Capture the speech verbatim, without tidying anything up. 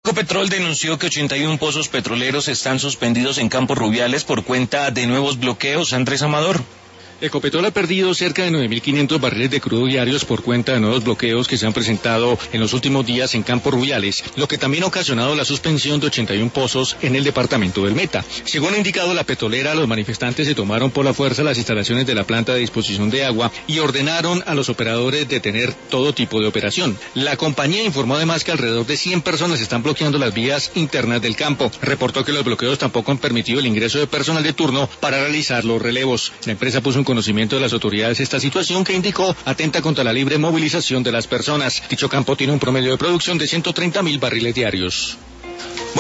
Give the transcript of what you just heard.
Ecopetrol denunció que ochenta y uno pozos petroleros están suspendidos en Campos Rubiales por cuenta de nuevos bloqueos. Andrés Amador. Ecopetrol ha perdido cerca de nueve mil quinientos barriles de crudo diarios por cuenta de nuevos bloqueos que se han presentado en los últimos días en Campos Rubiales, lo que también ha ocasionado la suspensión de ochenta y uno pozos en el departamento del Meta. Según ha indicado la petrolera, los manifestantes se tomaron por la fuerza las instalaciones de la planta de disposición de agua y ordenaron a los operadores detener todo tipo de operación. La compañía informó además que alrededor de cien personas están bloqueando las vías internas del campo. Reportó que los bloqueos tampoco han permitido el ingreso de personal de turno para realizar los relevos. La empresa puso un conocimiento de las autoridades esta situación que indicó atenta contra la libre movilización de las personas. Dicho campo tiene un promedio de producción de ciento treinta mil barriles diarios.